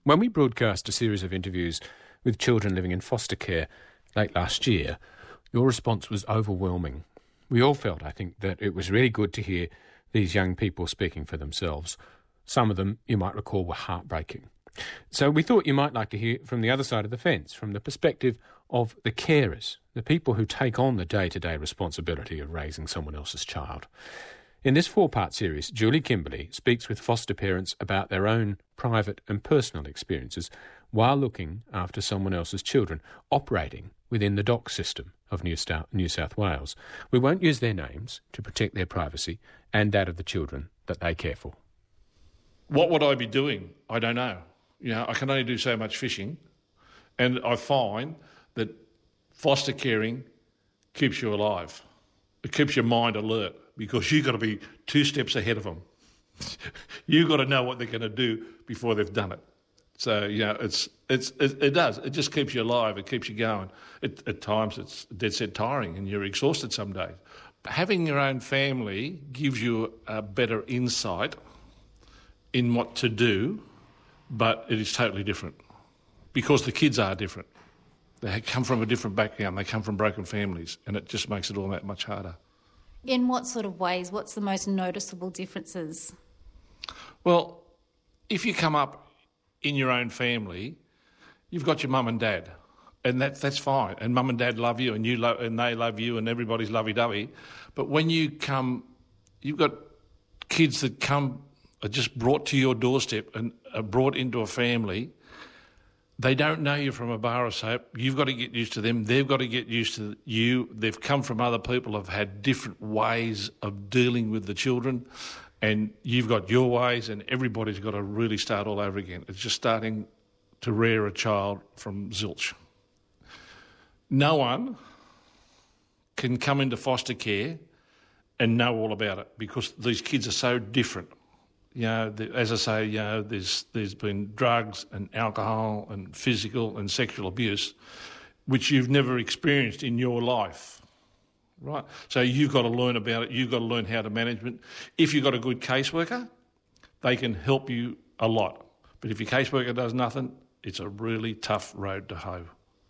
When we broadcast a series of interviews with children living in foster care late last year, your response was overwhelming. We all felt, I think, that it was really good to hear these young people speaking for themselves. Some of them, you might recall, were heartbreaking. So we thought you might like to hear from the other side of the fence, from the perspective of the carers, the people who take on the day-to-day responsibility of raising someone else's child. In this 4-part series, Julie Kimberley speaks with foster parents about their own private and personal experiences while looking after someone else's children, operating within the DOC system of New South Wales. We won't use their names to protect their privacy and that of the children that they care for. What would I be doing? I don't know. I can only do so much fishing, and I find that foster caring keeps you alive. It keeps your mind alert because you've got to be 2 steps ahead of them. You've got to know what they're going to do before they've done it. So, it does. It just keeps you alive. It keeps you going. At times it's dead set tiring and you're exhausted some days. Having your own family gives you a better insight in what to do, but it is totally different because the kids are different. They come from a different background. They come from broken families, and it just makes it all that much harder. In what sort of ways? What's the most noticeable differences? Well, if you come up in your own family, you've got your mum and dad, and that's fine. And mum and dad love you, and they love you, and everybody's lovey-dovey. But when you come, you've got kids that come are just brought to your doorstep and are brought into a family. They don't know you from a bar of soap. You've got to get used to them. They've got to get used to you. They've come from other people, have had different ways of dealing with the children, and you've got your ways, and everybody's got to really start all over again. It's just starting to rear a child from zilch. No one can come into foster care and know all about it because these kids are so different. As I say, there's been drugs and alcohol and physical and sexual abuse, which you've never experienced in your life, right? So you've got to learn about it. You've got to learn how to manage it. If you've got a good caseworker, they can help you a lot. But if your caseworker does nothing, it's a really tough road to hoe.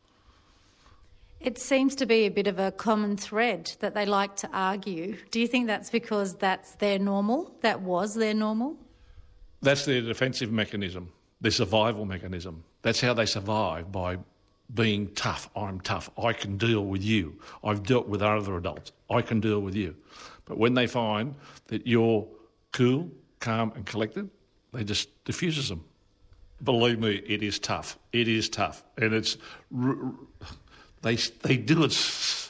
It seems to be a bit of a common thread that they like to argue. Do you think that's because that's their normal? That was their normal? That's their defensive mechanism, their survival mechanism. That's how they survive, by being tough. I'm tough. I can deal with you. I've dealt with other adults. I can deal with you. But when they find that you're cool, calm and collected, they just diffuses them. Believe me, it is tough. It is tough. And it's... They do it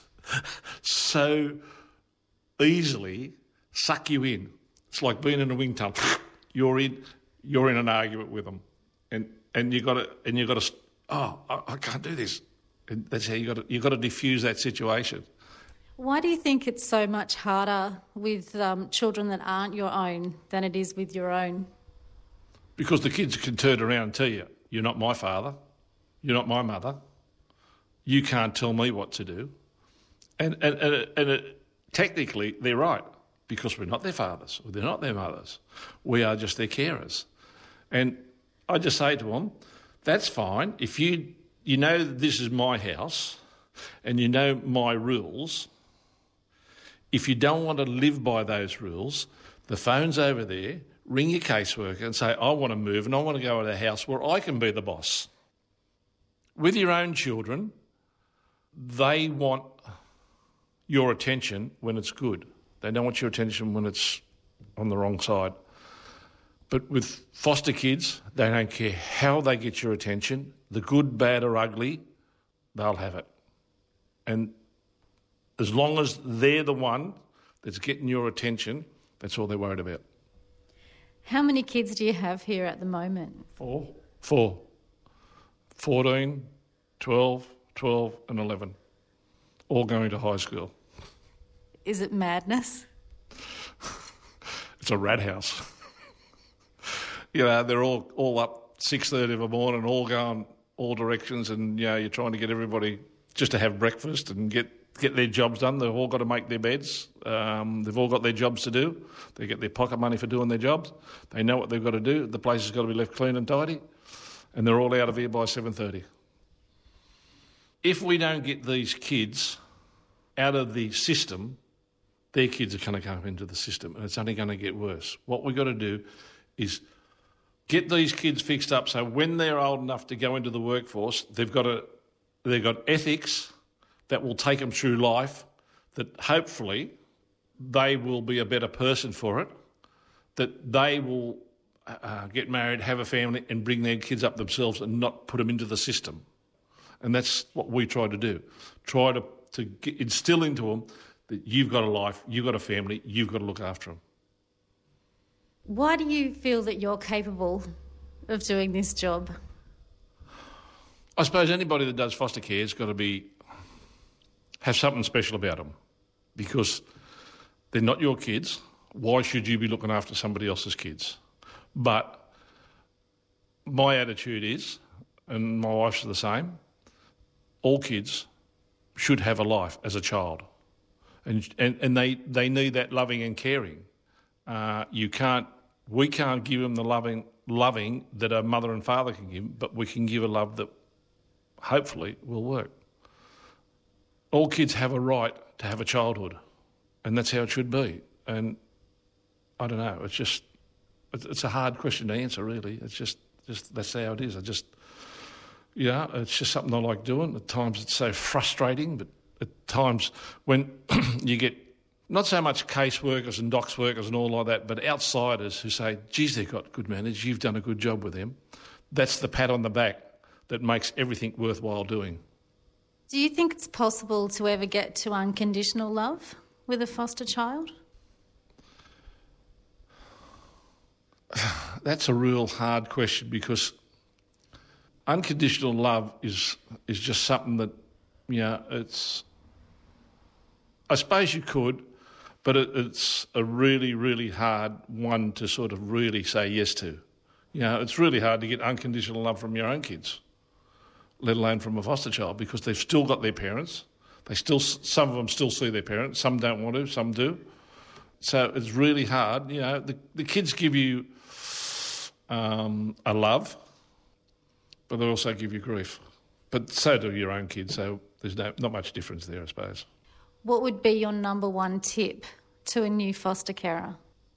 so easily, suck you in. It's like being in a wind tunnel. You're in an argument with them, and you got to. Oh, I can't do this. And that's how you got to diffuse that situation. Why do you think it's so much harder with children that aren't your own than it is with your own? Because the kids can turn around and tell you, "You're not my father. You're not my mother. You can't tell me what to do." And technically, they're right, because we're not their fathers, or they're not their mothers. We are just their carers. And I just say to them, that's fine. If you know this is my house and you know my rules, if you don't want to live by those rules, the phone's over there, ring your caseworker and say, I want to move and I want to go to a house where I can be the boss. With your own children, they want your attention when it's good. They don't want your attention when it's on the wrong side. But with foster kids, they don't care how they get your attention, the good, bad or ugly, they'll have it. And as long as they're the one that's getting your attention, that's all they're worried about. How many kids do you have here at the moment? Four. 14, 12, 12 and 11. All going to high school. Is it madness? It's a rat house. They're all up 6:30 in the morning, all going all directions, and you're trying to get everybody just to have breakfast and get their jobs done. They've all got to make their beds. They've all got their jobs to do. They get their pocket money for doing their jobs. They know what they've got to do. The place has got to be left clean and tidy. and they're all out of here by 7:30. If we don't get these kids out of the system, their kids are going to come into the system, and it's only going to get worse. What we've got to do is get these kids fixed up so when they're old enough to go into the workforce, they've got ethics that will take them through life, that hopefully they will be a better person for it, that they will get married, have a family and bring their kids up themselves and not put them into the system. And that's what we try to do. Try to instill into them that you've got a life, you've got a family, you've got to look after them. Why do you feel that you're capable of doing this job? I suppose anybody that does foster care has got to have something special about them, because they're not your kids. Why should you be looking after somebody else's kids? But my attitude is, and my wife's the same, all kids should have a life as a child. And they need that loving and caring. We can't give them the loving that a mother and father can give, but we can give a love that hopefully will work. All kids have a right to have a childhood, and that's how it should be. And I don't know, it's a hard question to answer, really. It's just that's how it is. It's just something I like doing. At times it's so frustrating, but at times when you get not so much caseworkers and docs workers and all like that, but outsiders who say, geez, they've got good manners, you've done a good job with them, that's the pat on the back that makes everything worthwhile doing. Do you think it's possible to ever get to unconditional love with a foster child? That's a real hard question, because unconditional love is just something that, it's... I suppose you could, but it's a really, really hard one to sort of really say yes to. It's really hard to get unconditional love from your own kids, let alone from a foster child, because they've still got their parents. Some of them still see their parents. Some don't want to, some do. So it's really hard. The kids give you a love, but they also give you grief. But so do your own kids, so there's not much difference there, I suppose. What would be your number one tip to a new foster carer?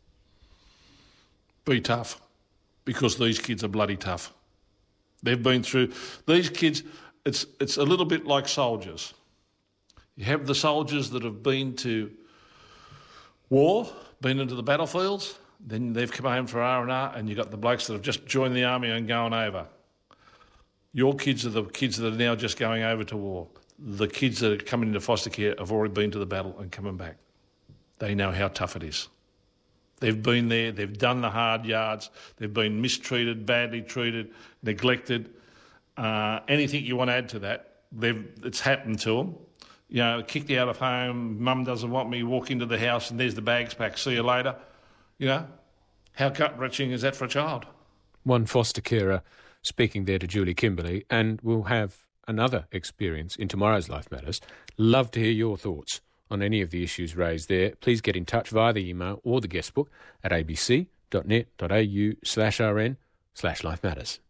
Be tough, because these kids are bloody tough. They've been through... These kids, it's a little bit like soldiers. You have the soldiers that have been to war, been into the battlefields, then they've come home for R&R, and you've got the blokes that have just joined the army and going over. Your kids are the kids that are now just going over to war. The kids that are coming into foster care have already been to the battle and coming back. They know how tough it is. They've been there, they've done the hard yards, they've been mistreated, badly treated, neglected. Anything you want to add to that, it's happened to them. Kicked out of home, mum doesn't want me, walk into the house and there's the bags packed, see you later. How gut-wrenching is that for a child? One foster carer speaking there to Julie Kimberley, and we'll have another experience in tomorrow's Life Matters. Love to hear your thoughts on any of the issues raised there. Please get in touch via the email or the guest book at abc.net.au/rn/lifematters.